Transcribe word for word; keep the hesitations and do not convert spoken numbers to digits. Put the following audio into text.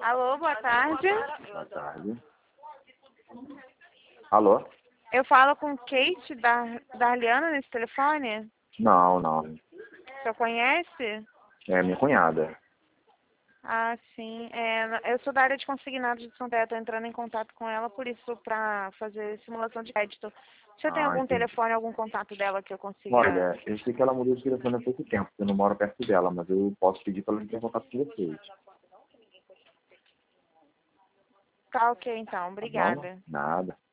Alô, boa tarde. Boa tarde. Alô? Eu falo com Kate da Darliana nesse telefone? Não, não. O senhor conhece? É minha cunhada. Ah, sim. É, eu sou da área de consignados de São Paulo, estou entrando em contato com ela, por isso, para fazer simulação de crédito. Você tem Ah, algum entendi. telefone, algum contato dela que eu consiga... Olha, eu sei que ela mudou de telefone há pouco tempo, eu não moro perto dela, mas eu posso pedir para ela entrar em contato com vocês. Tá ok, então. Tá bom? Obrigada. Nada.